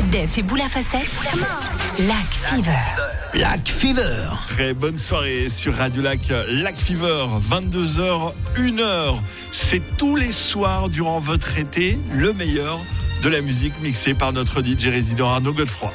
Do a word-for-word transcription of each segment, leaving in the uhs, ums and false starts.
Def et Boula Facette. Lac Fever. Lac Fever. Très bonne soirée sur Radio Lac. Lac Fever, vingt-deux heures, une heure. C'est tous les soirs durant votre été, le meilleur de la musique mixée par notre D J résident Arnaud Godefroy.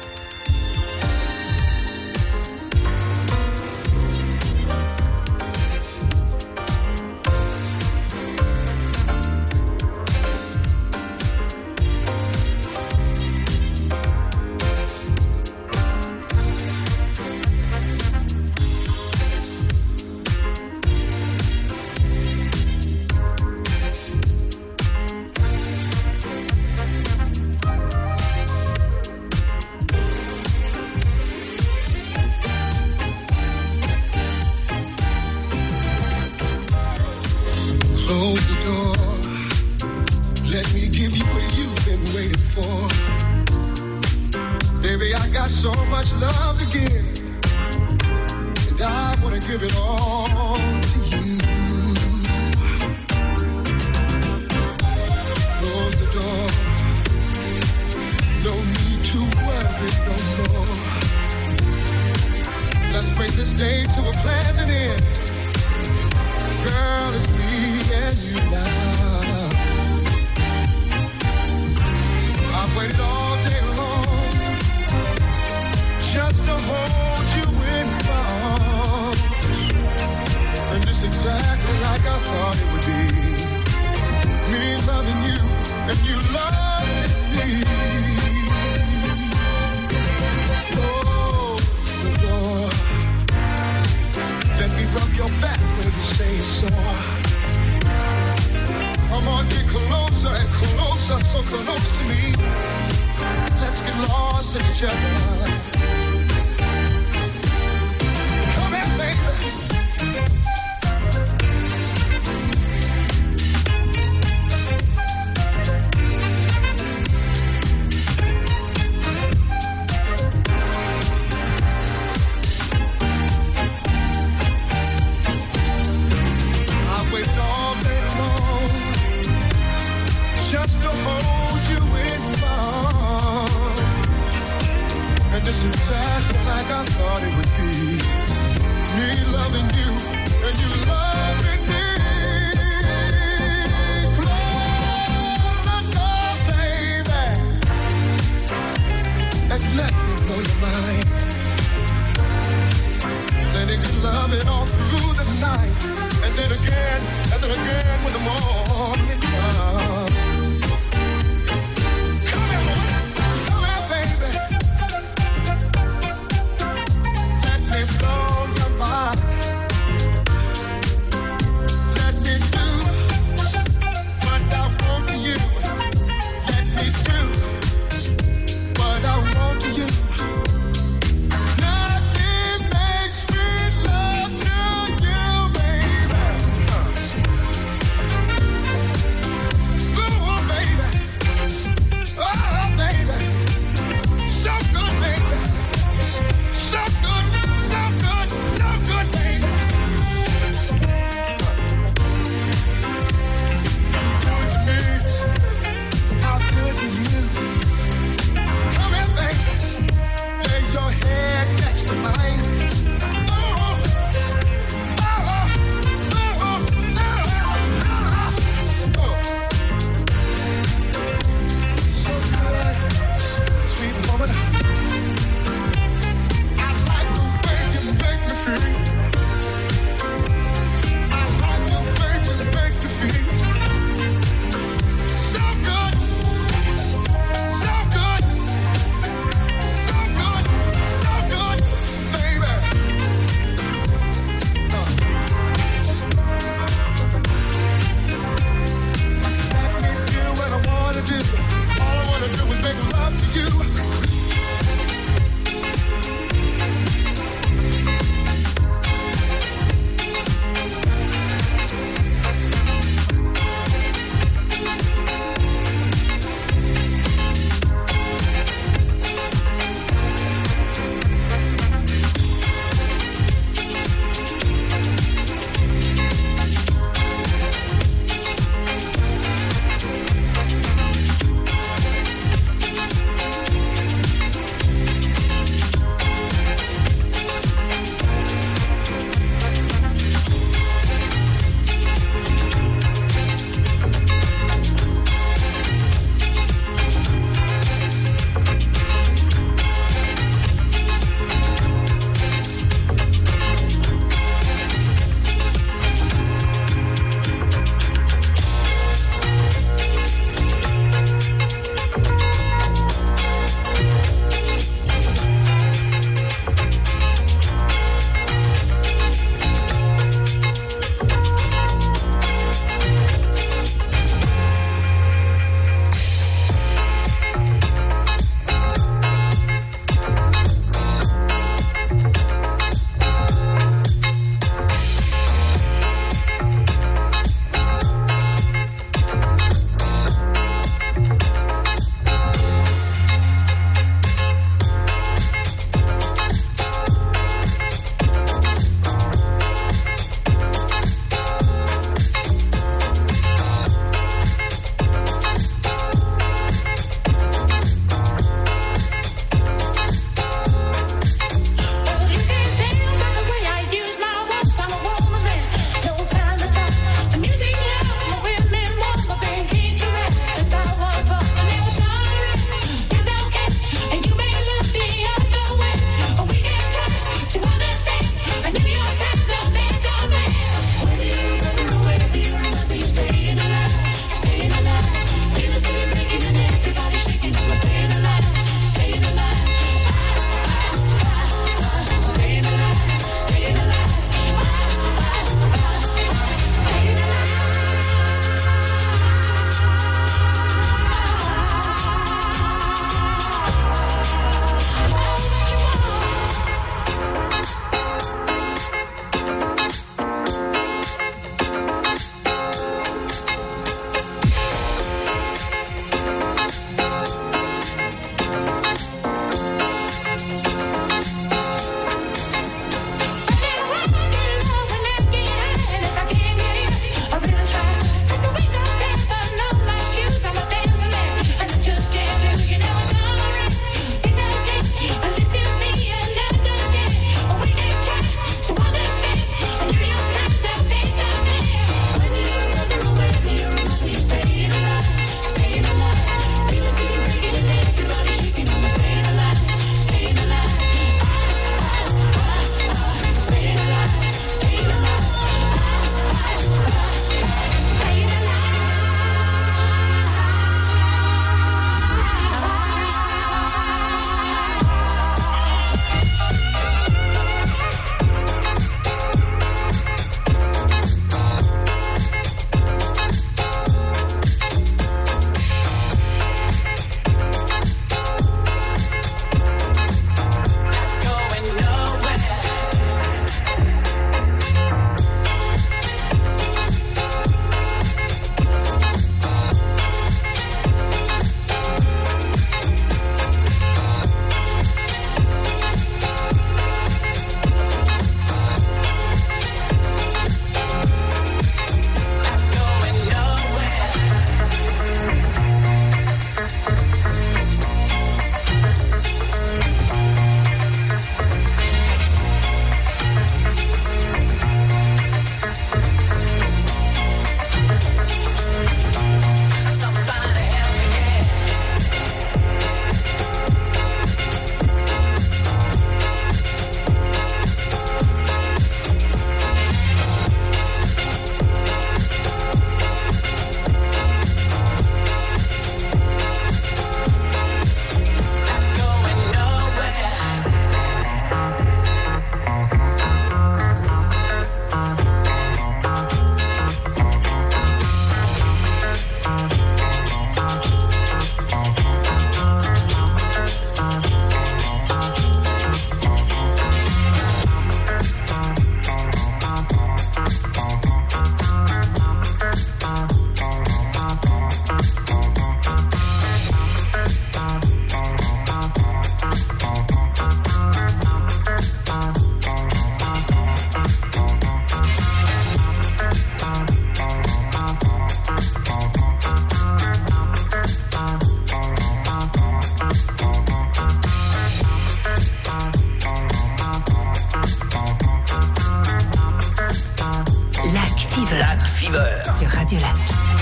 Fever sur Radio Lac.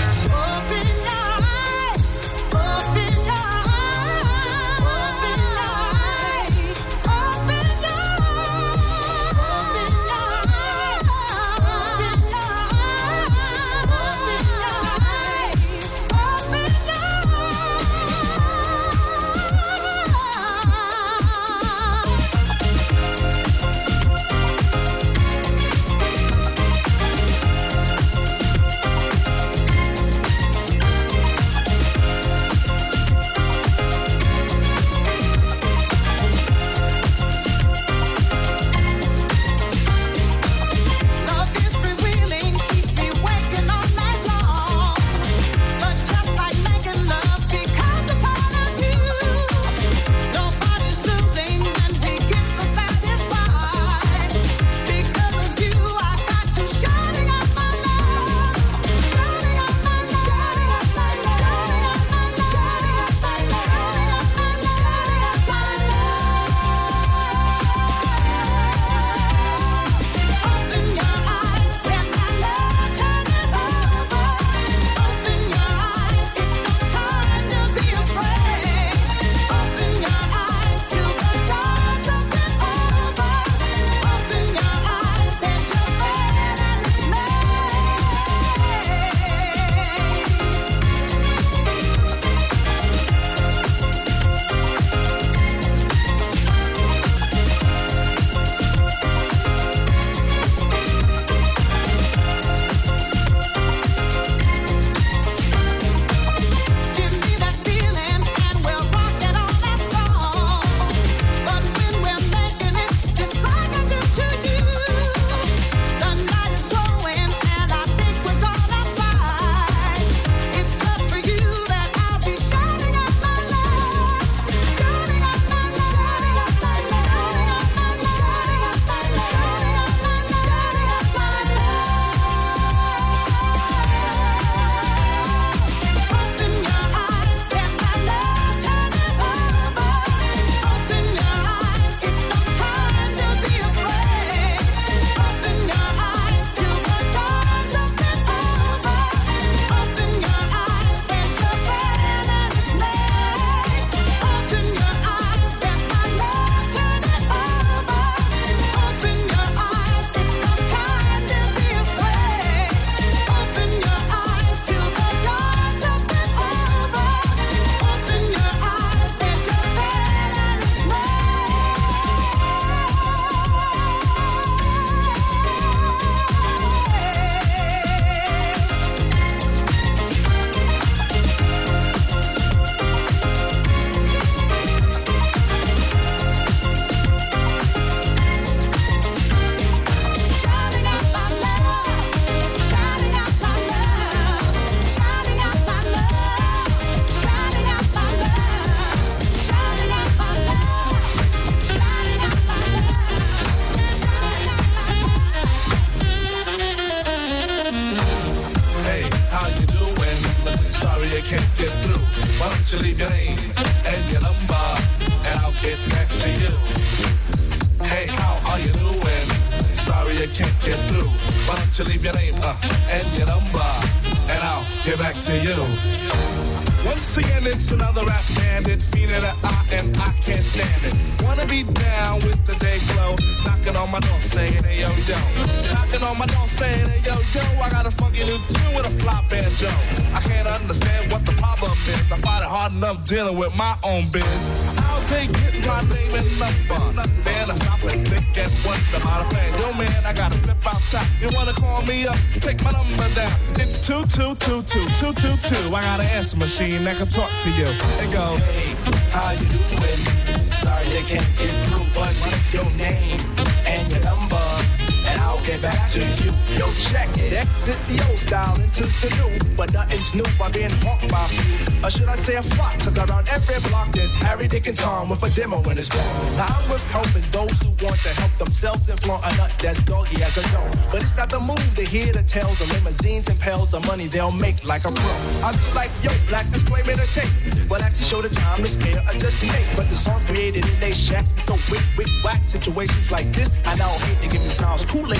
Once again, it's another rap bandit, fiend of the eye, and I can't stand it. Wanna be down with the day glow, knocking on my door saying, hey yo yo. Knocking on my door saying, hey yo yo, I got a funky new tune with a fly banjo. I can't understand what the problem is. I find it hard enough dealing with my own biz. I'll take it, my name and number. Then I stop and think and wonder about a plan. Yo man, I gotta step outside. You wanna call me up? Take my number down. It's two two two two two two two. I got an answer machine that can talk to you. It goes, hey, how you doing? Sorry I can't get through, but your name and your number, and I'll get back to you. Yo, check it. Exit the old style, enters the new, but nothing's new by being hawked by a few. Or should I say a flock? Cause around every block there's Harry, Dick, and Tom with a demo in his block. Now I'm with helping those who want to help themselves and flaunt a nut that's doggy as a dog. But it's not the move to hear the tales of limousines and pails of money they'll make like a pro. I be like, yo, black display made a tape. Well, actually show the time to spare or just make. But the songs created in they shacks be so wick, wick, whack. Situations like this, I now hate to give me smiles. Kool-Aid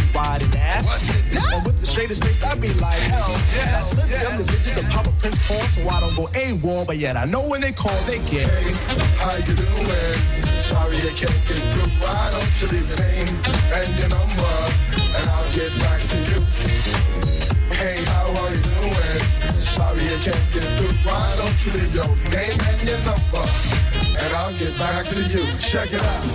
wide and ass. What's it that? And with the straightest face, I be like, hell. Yeah, I slip yeah. them the digits of Papa Prince Paul, so I don't go AWOL, but yet I know when they call, they get. Hey, how you doing? Sorry I can't get through. Why don't you leave your name and your number, and I'll get back to you. Hey, how are you doing? Sorry I can't get through. Why don't you leave your name and your number, and I'll get back to you. Check it out.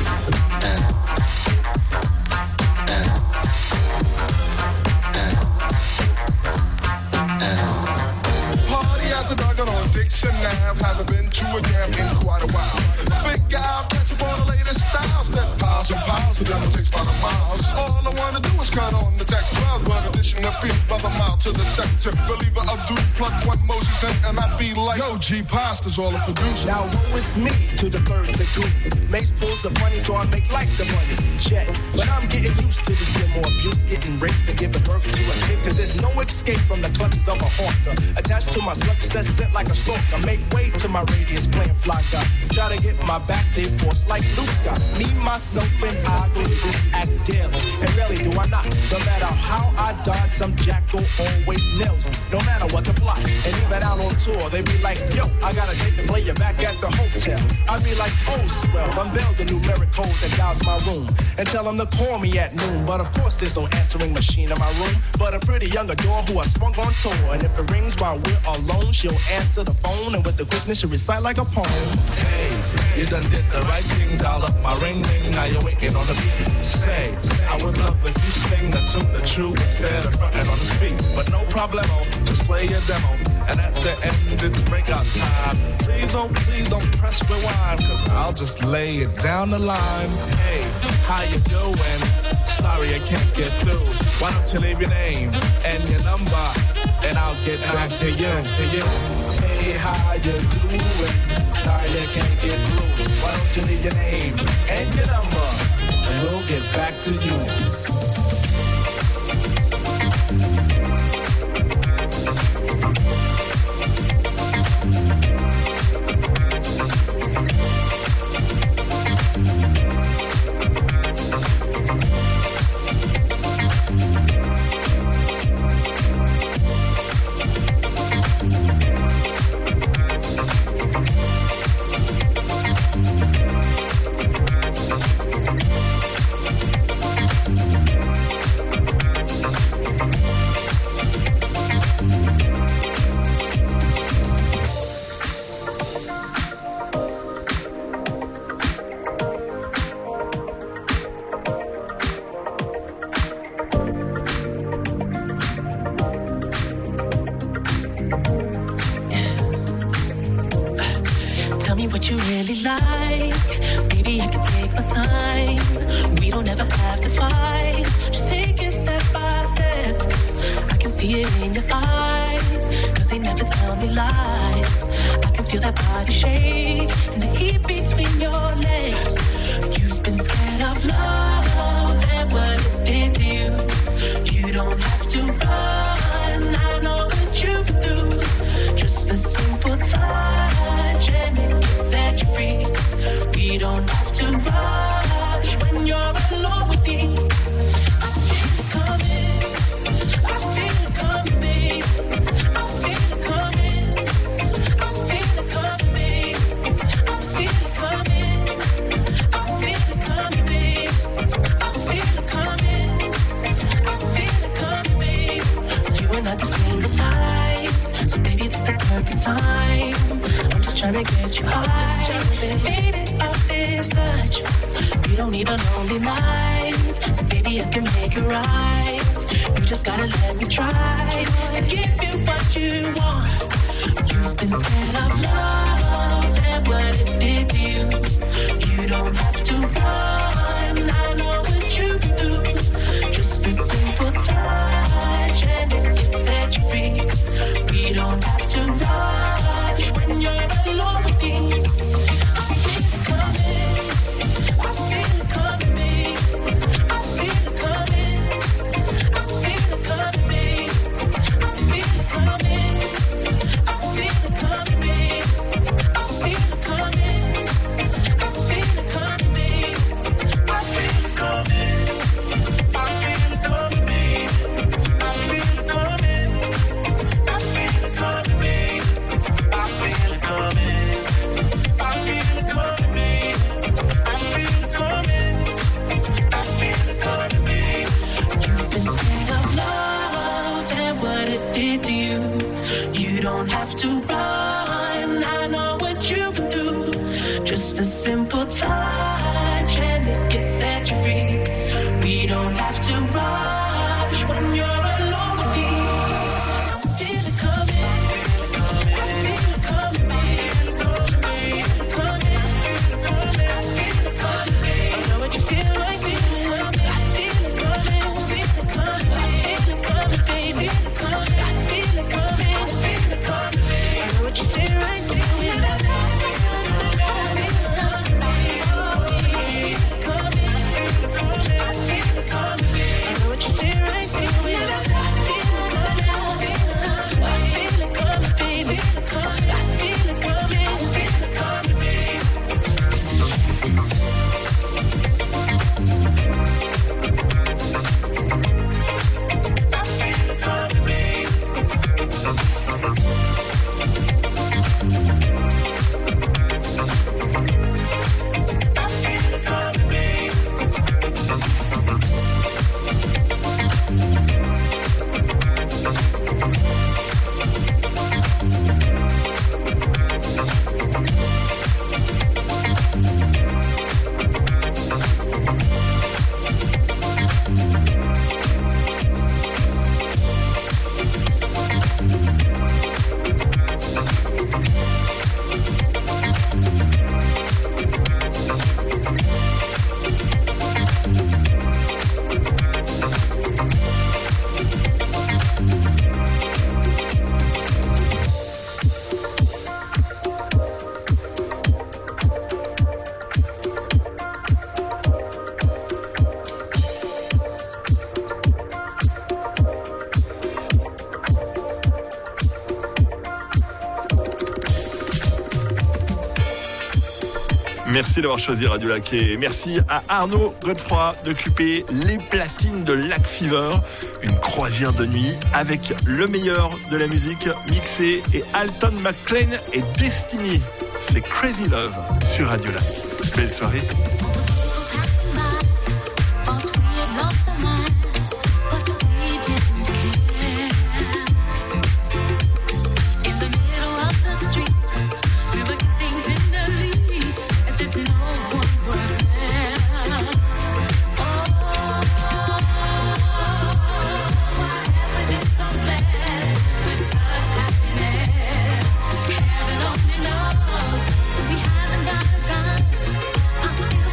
Party after dark on Dixon Ave. Haven't been to a jam in quite a while. Figure out that's for the latest style. Step piles and piles, the demo takes by the miles. All I wanna do is cut on the deck. twelve, but addition of feet by the mile to the sector. Believer of duty, plug one Moses in, and I be like, yo, G Pasta's all the producer. Now woe is me to the third degree. Makes pulls of money, so I make like the money. Check. But I'm getting used to this bit more abuse, getting raped and giving birth to a kid. Cause there's no escape from the clutches of a hawker. Attached to my success, sent like a stalker. Make way to my radius, playing fly guy. Try to get my back, they force like Luke Scott. Me, myself, and I go to this act daily. And really do I not. No matter how I dodge, some jackal always nails me. No matter what the plot. And even out on tour, they be like, yo, I gotta take the player back at the hotel. I be like, oh, swell, unveil the numeric code that dials my room. And tell them to call me at noon. But of course, there's no answering machine in my room. But a pretty young adore who I swung on tour. And if it rings while we're alone, she'll answer the phone. And with the quickness, she'll recite like a poem. Hey, you done did the right thing, dial up my ring ring. Now you're waiting on the beat. Say, I would love if you sing the tune the true instead of fronting on the speak. But no problemo, just play your demo. And at the end, it's breakout time. Please, oh, please don't press rewind, cause I'll just lay it down the line. Hey, how you doing? Sorry, I can't get through. Why don't you leave your name and your number, and I'll get back to you, to you. Hey, how you doing? Sorry I can't get through. Why don't you leave your name and your number, and we'll get back to you. with you. You don't have to run, I know what you've been through. Just a simple touch and it can set you free. We don't have to rush when you're alone with me. I feel it coming, I feel it coming, babe. I feel it coming, I feel it coming, babe. I know what you feel like, feel it coming. I feel it coming, feel it coming, I feel it coming, baby. I feel it coming, I feel it coming, babe. I know what you feel right, feel it. Merci d'avoir choisi Radio Lac et merci à Arnaud Godefroy d'occuper les platines de Lac Fever. Une croisière de nuit avec le meilleur de la musique mixée et Alton McLean et Destiny. C'est Crazy Love sur Radio Lac. Belle soirée. We haven't got the time. I'm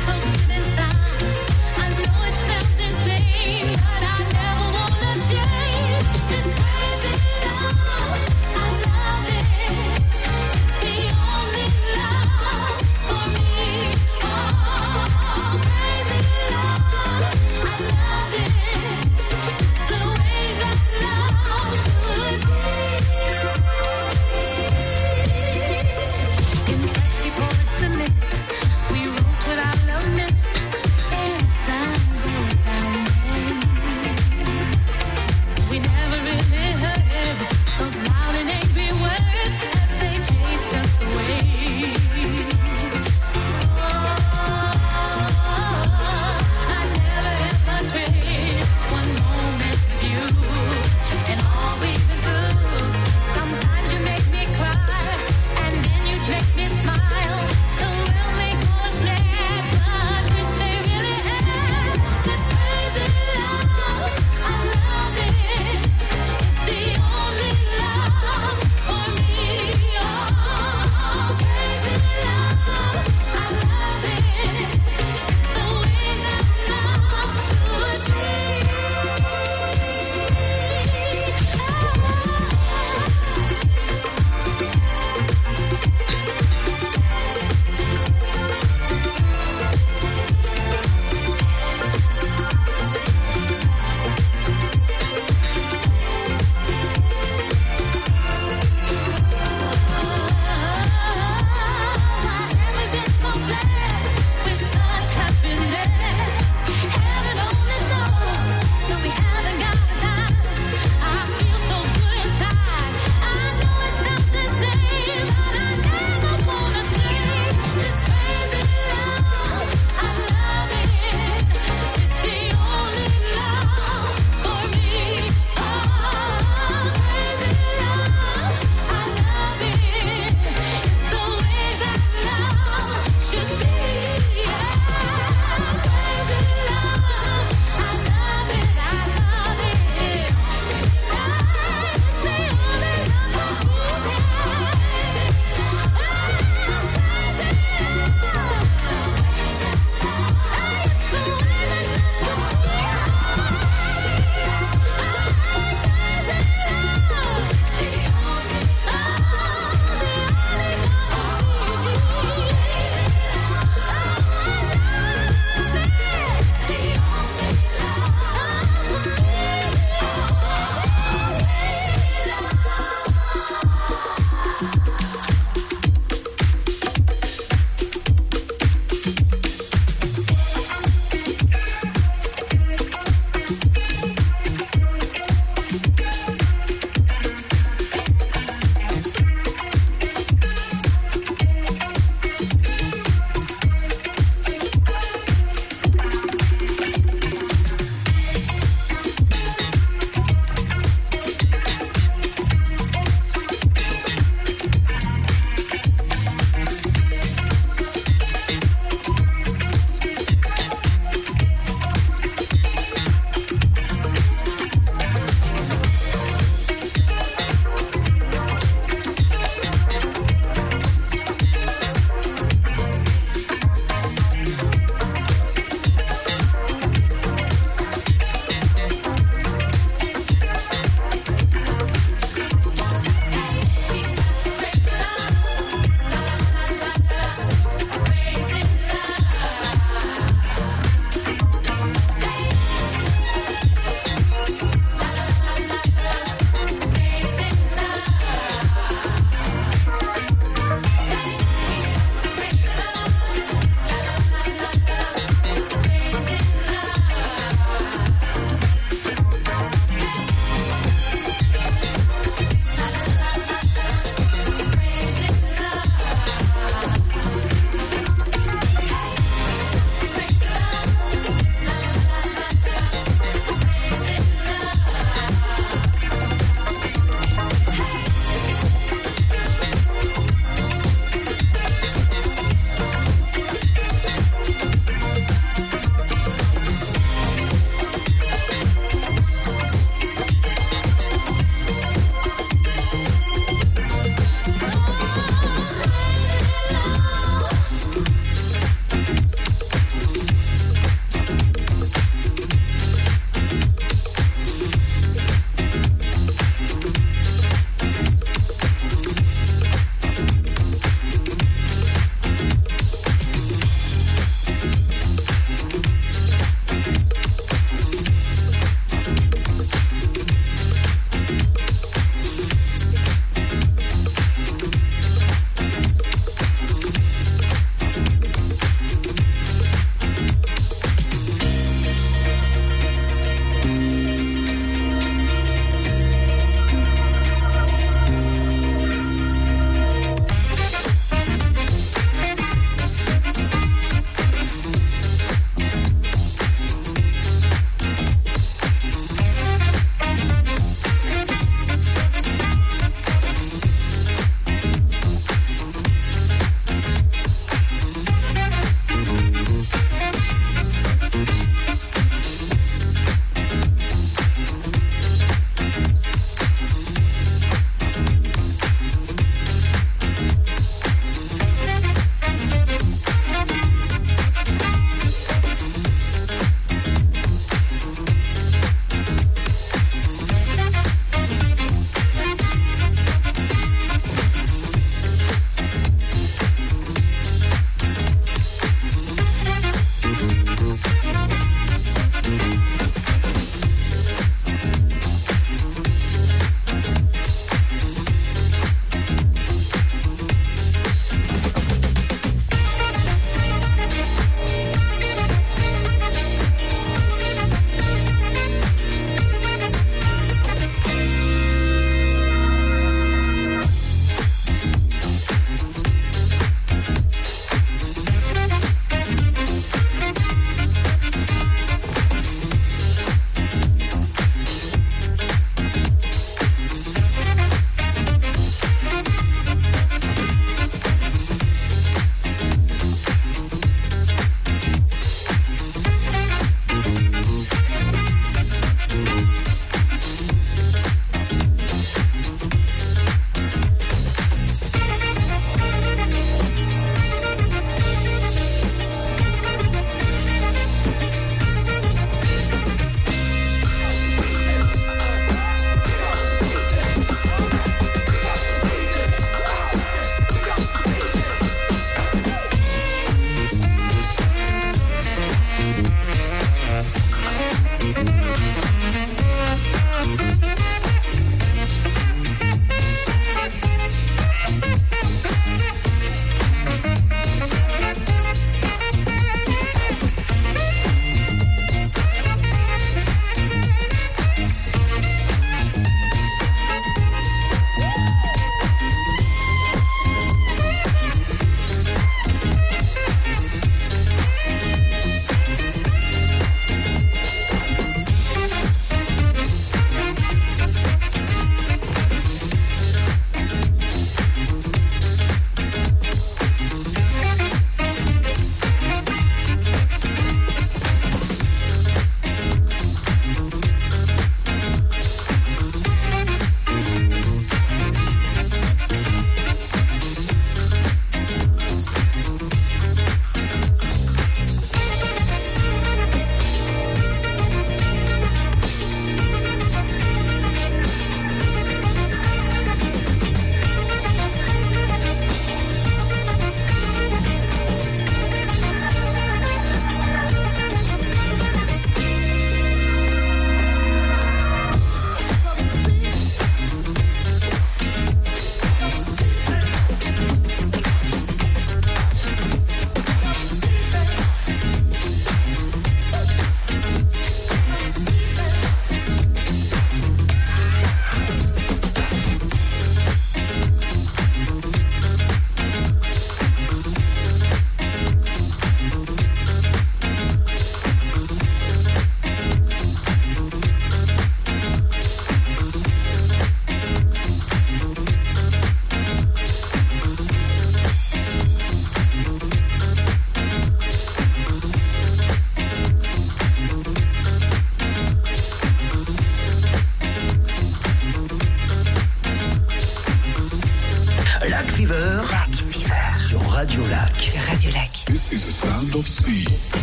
Fever sur Radio Lac. Sur Radio Lac. This is the sound of sea.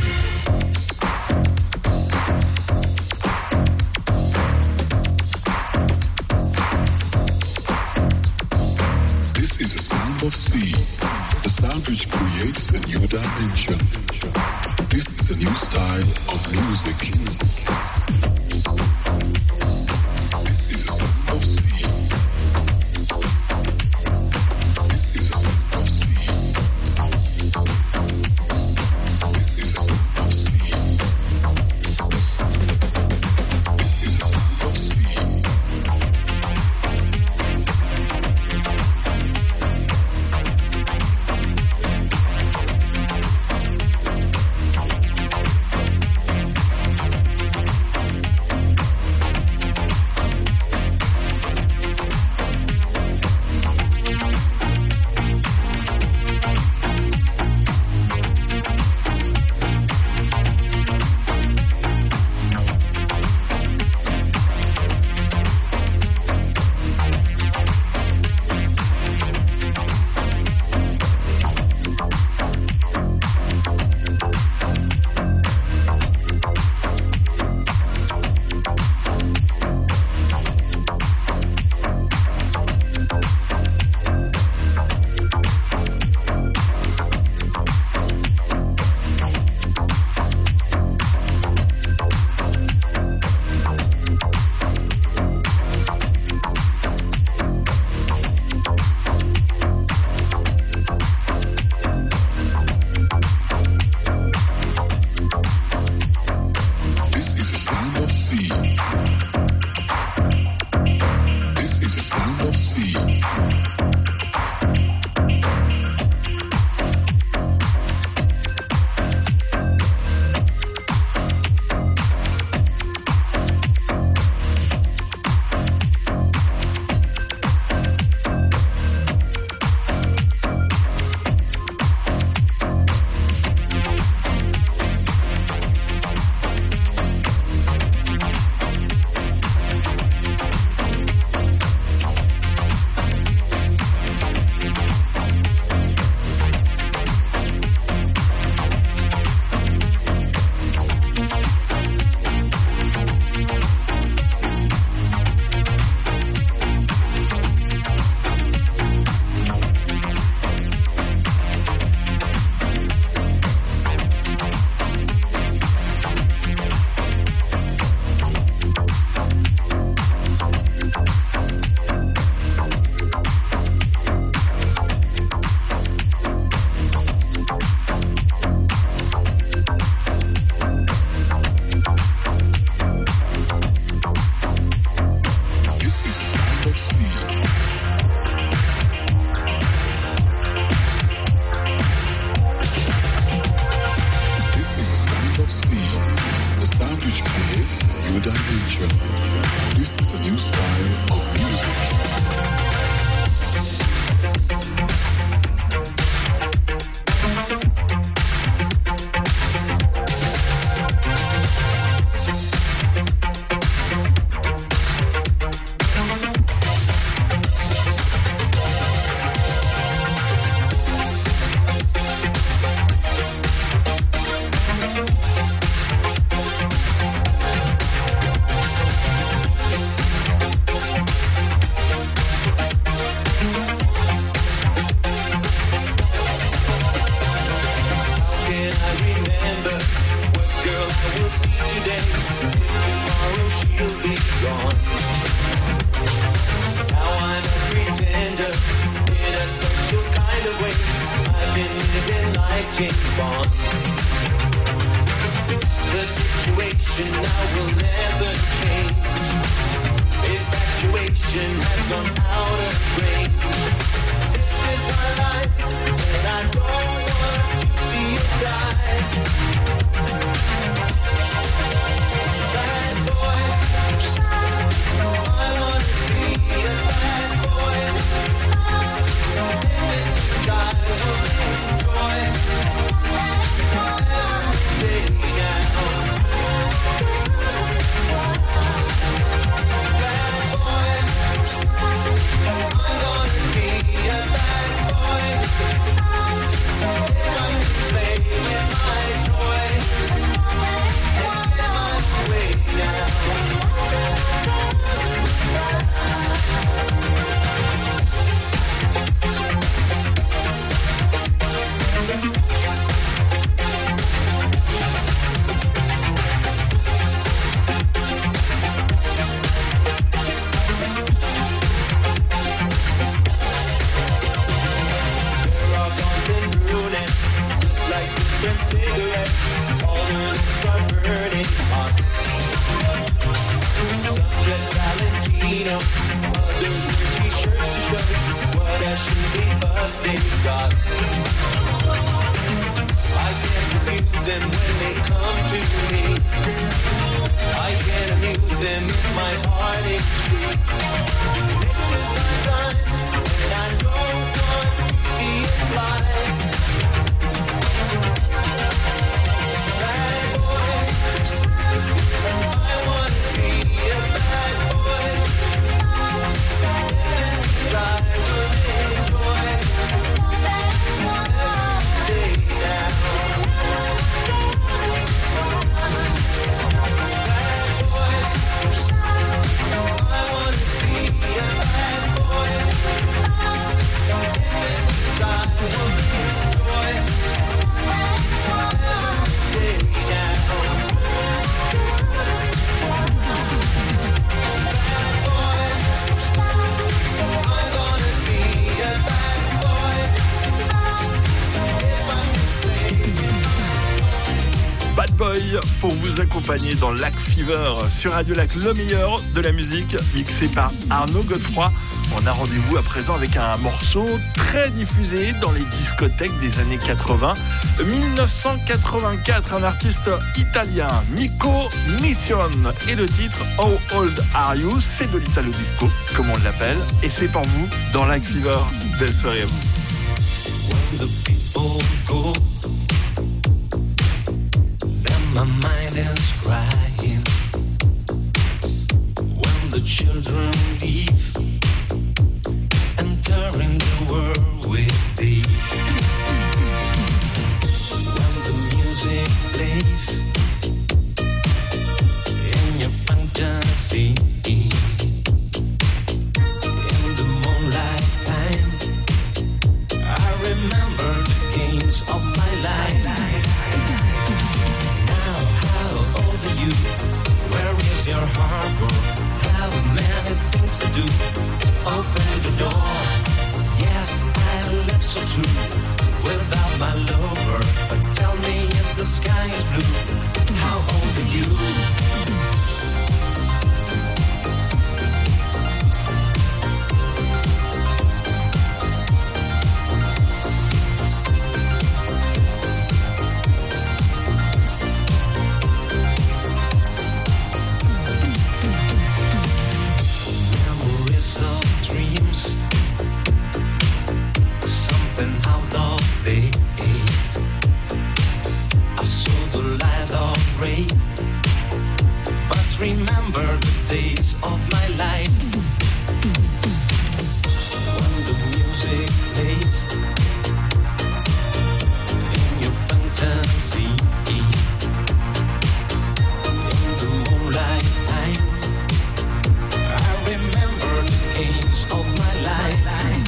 This is the sound of sea. The sound which creates a new dimension. This is a new style of music. This is the sound of sea. This is the sound of sea. This is the sound of sea. This is the sound of sea. Bad boy, they've got. I can't refuse them when they come to me. I can't amuse them if my heart is free. This is my time, and I don't want to see it fly. Bad boy, I want to be a bad boy. I will enjoy every day now. Bad Boy pour vous accompagner dans Lac Fever sur Radio Lac, le meilleur de la musique mixé par Arnaud Godefroy. On a rendez-vous à présent avec un morceau très diffusé dans les discothèques des années quatre-vingts. dix-neuf cent quatre-vingt-quatre, un artiste italien, Nico Mission, et le titre How Old Are You? C'est de l'Italo Disco, comme on l'appelle, et c'est pour vous dans Lac Fever. Belle soirée à vous. When the people go, then my mind is crying. When the children leave, entering the world with thee. When the music plays in your fantasy, in the moonlight time, I remember the games of my life. Now, how old are you? Where is your harbor? How many things to do? Open the door. Yes, I live so true without my lover. But tell me if the sky is blue, how old are you? Memories of dreams, something out of the east. I saw the light of rain, but remember the days of my life. When the music plays in your fantasy, in the moonlight time, I remember the games of my life.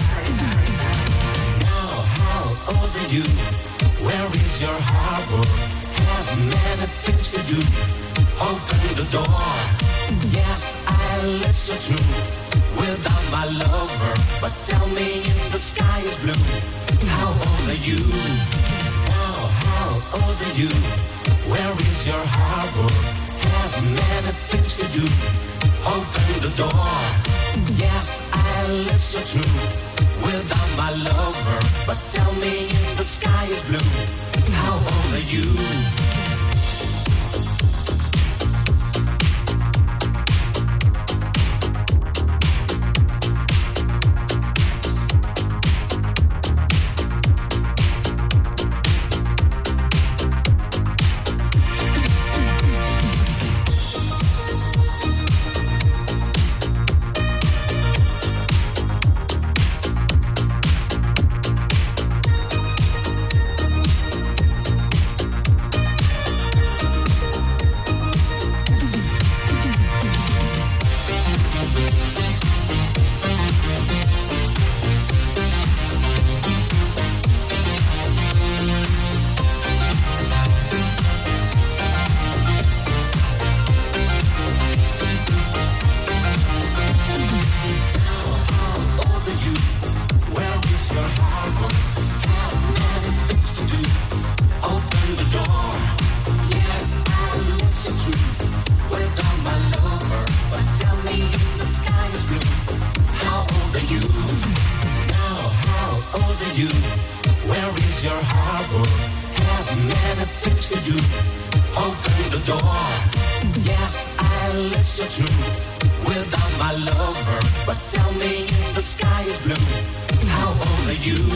Now, how old are you? Where is your harbor? Have many things to do. Open the door. Yes, I live so true without my lover. But tell me if the sky is blue, how old are you? Now, how old are you? Where is your harbor? Have many things to do. Open the door. Yes, I live so true without my lover. But tell me if the sky is blue, how old are you? lips are true without my lover. But tell me, the sky is blue. How old are you?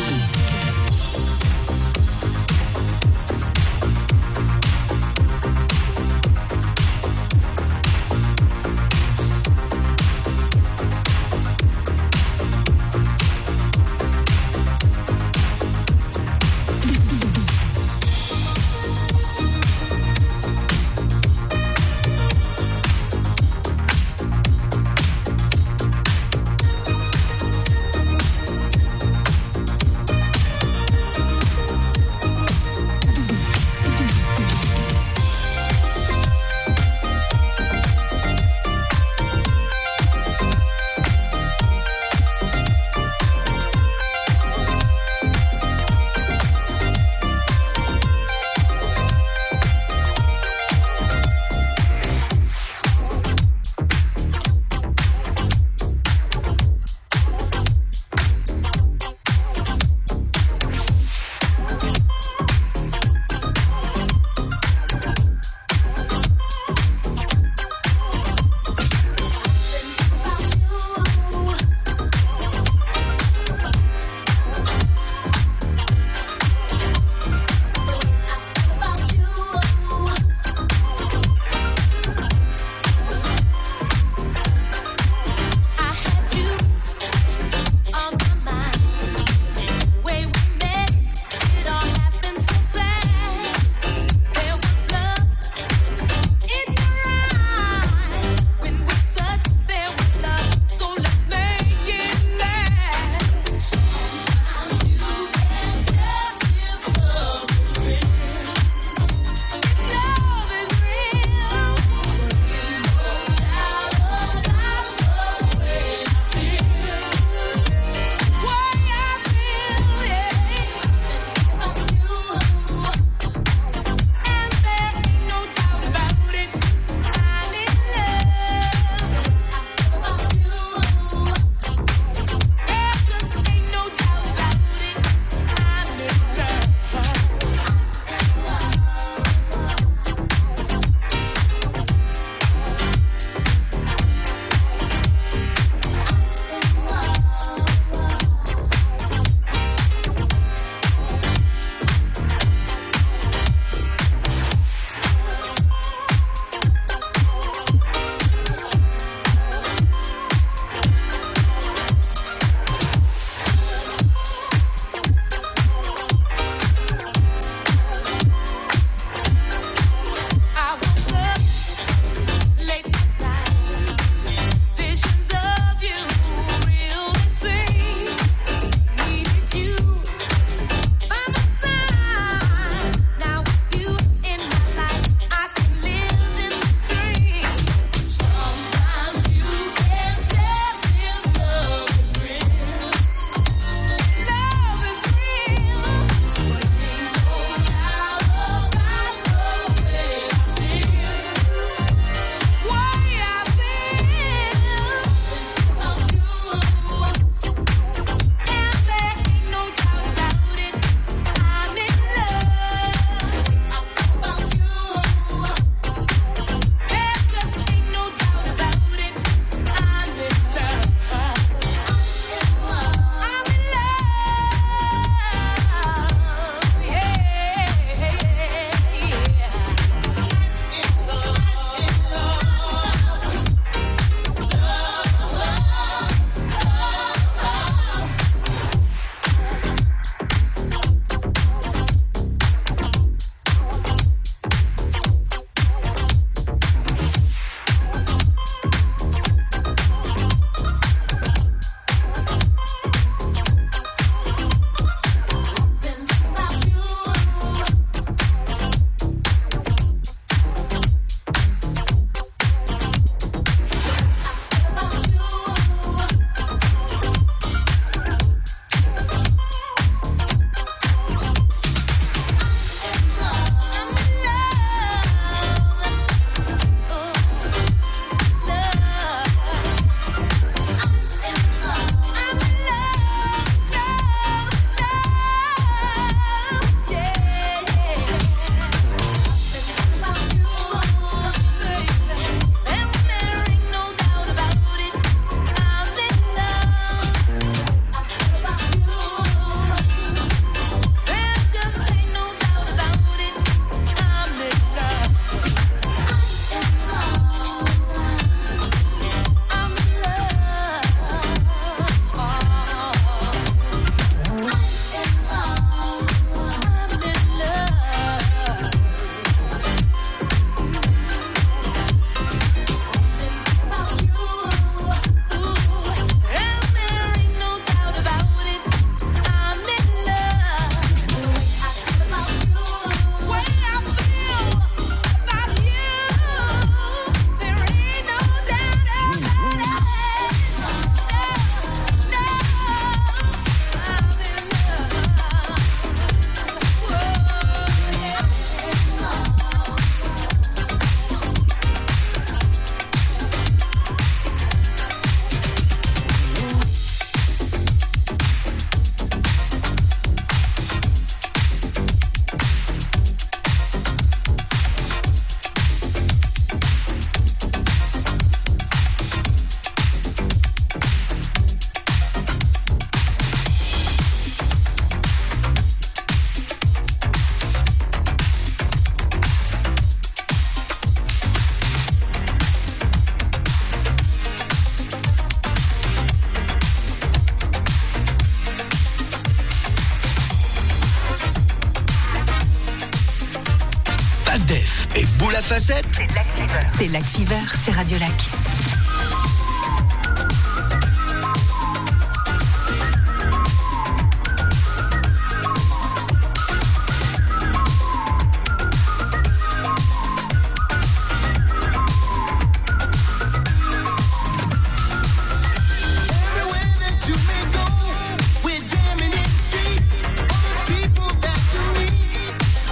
facettes. C'est Lac Fever sur Radio Lac.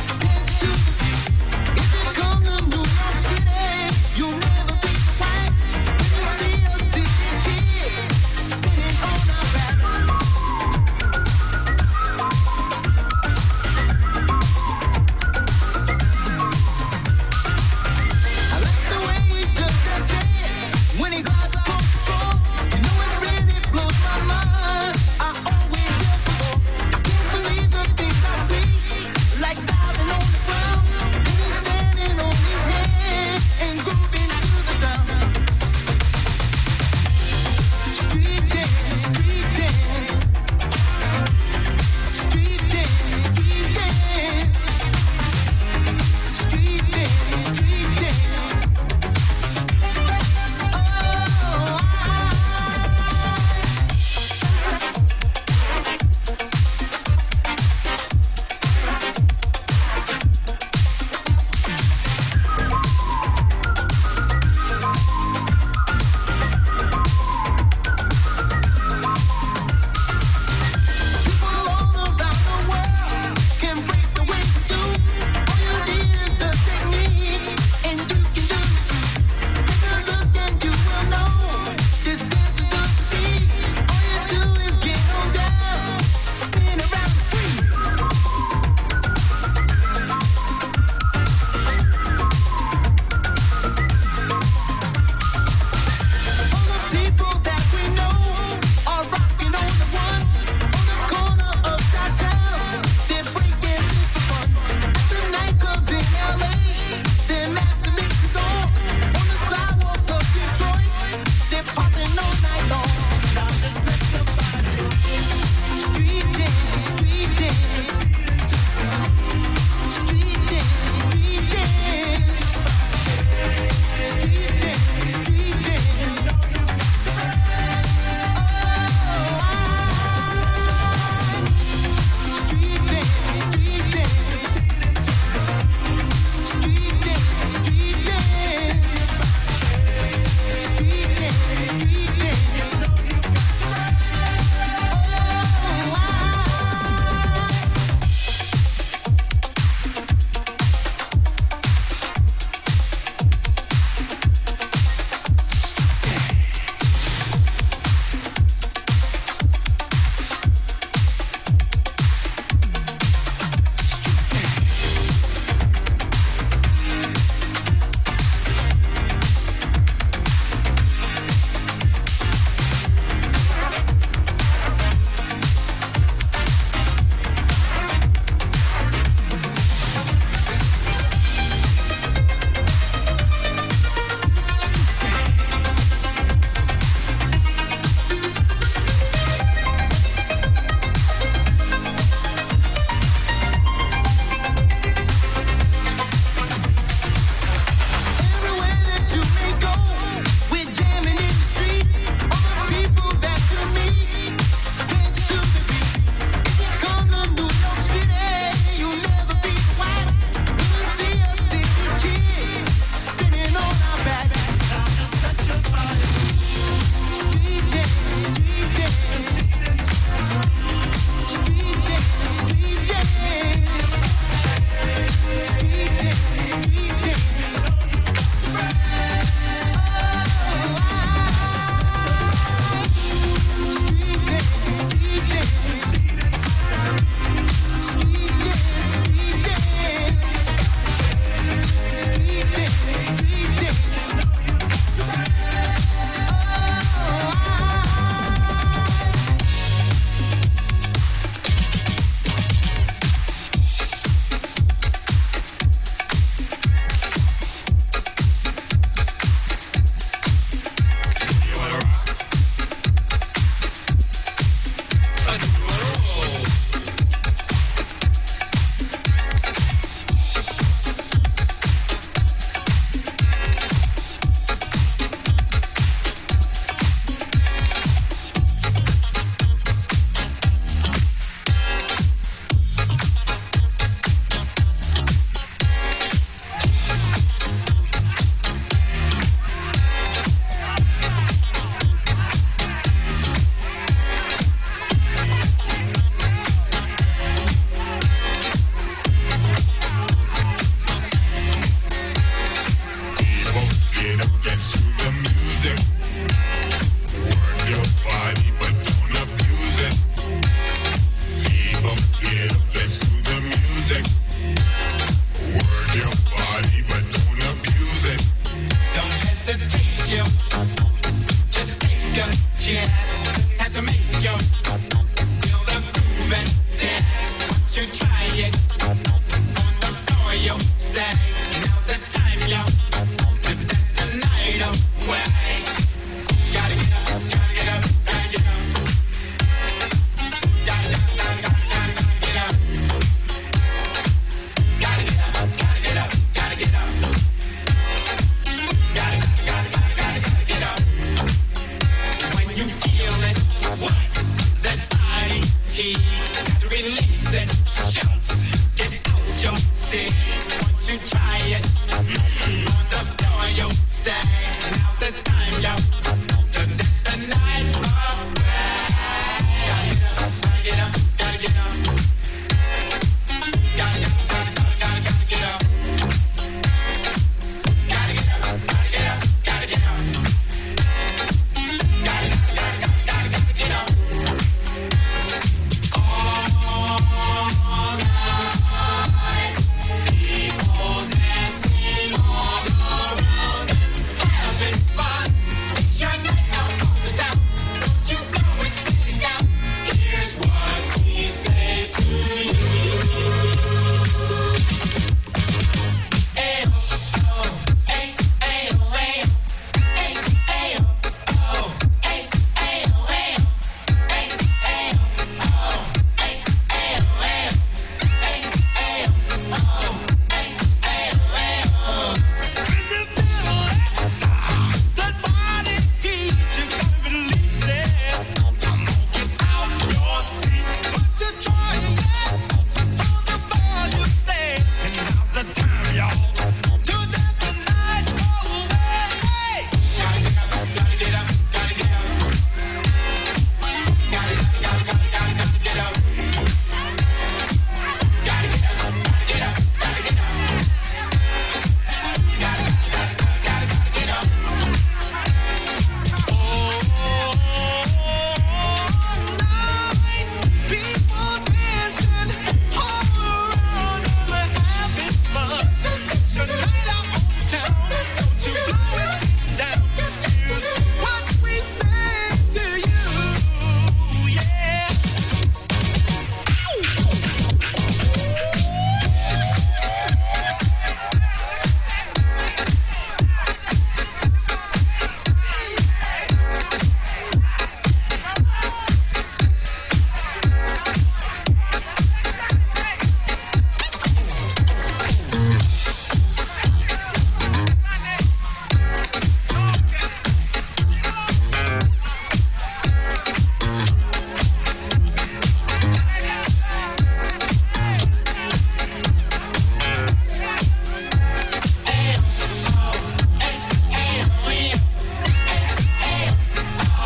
If you come to New York City, you'll never be white. ass. Had to make yo.